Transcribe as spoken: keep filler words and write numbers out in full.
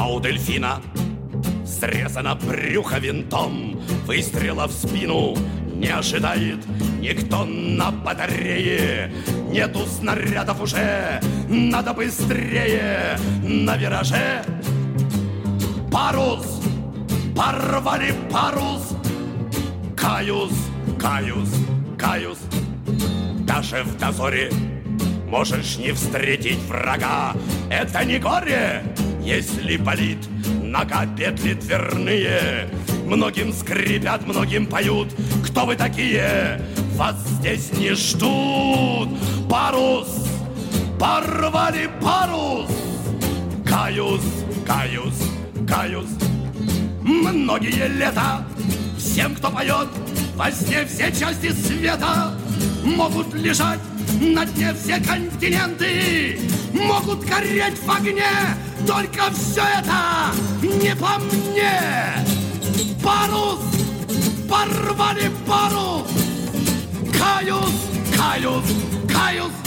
А у дельфина срезано брюхо винтом, выстрела в спину не ожидает никто на батарее. Нету снарядов уже, надо быстрее. На вираже парус, порвали парус. Каюсь, каюсь, каюсь. Даже в дозоре можешь не встретить врага. Это не горе, если болит нога, петли дверные. Многим скрипят, многим поют. Кто вы такие? Вас здесь не ждут. Парус, порвали парус. Каюсь, каюсь, каюсь. Многие лета всем, кто поет во сне все части света, могут лежать на дне все континенты, могут гореть в огне. Только все это не по мне. Парус, порвали парус. Каюсь, каюсь, каюсь.